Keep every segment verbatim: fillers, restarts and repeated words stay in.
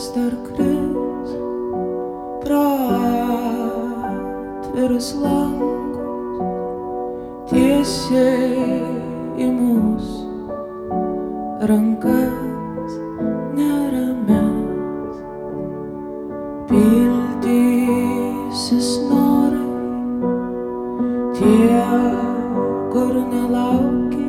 vis dar kris pro atvirus langus tiesiai į mūsų rankas neramias. Pildysis norai tie, kur nelauki,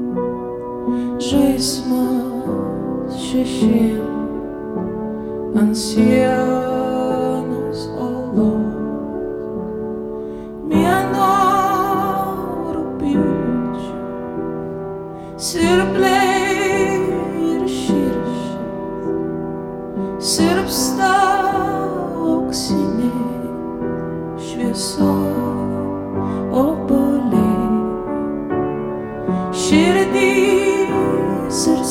žaismas šešėlių ant sienos olos. Mėnuo rugpjūčio sirpliai ir širšės sirpsta auksiniai šviesoj obuoliai. Širdys ir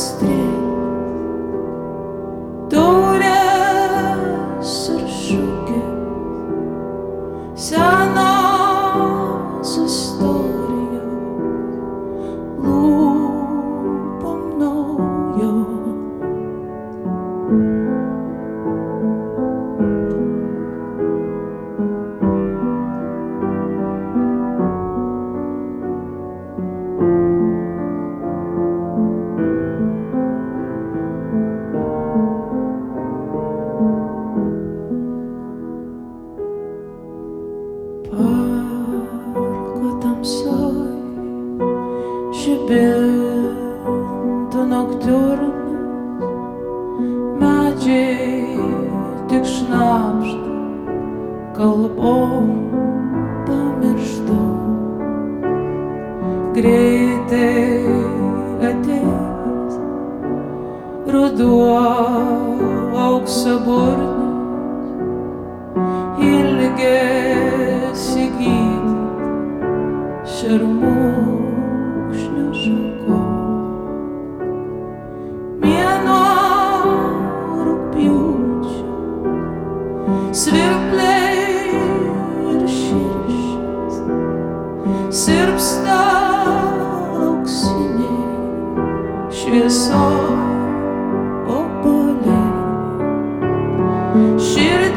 strėlės, taurės ir šukės, senos istorijos lūpom naujom. Parko tamsoj žibintų noktiurnas, medžiai tik šnabžda, kalbom pamiršta. Greitai ateis ruduo auksaburnis, ilgėsi gydyt šermukšnio šakos. Mėnuo rugpjūčio svirpliai ir širšės sirpsta auksiniai šviesoj obuoliai. Širdis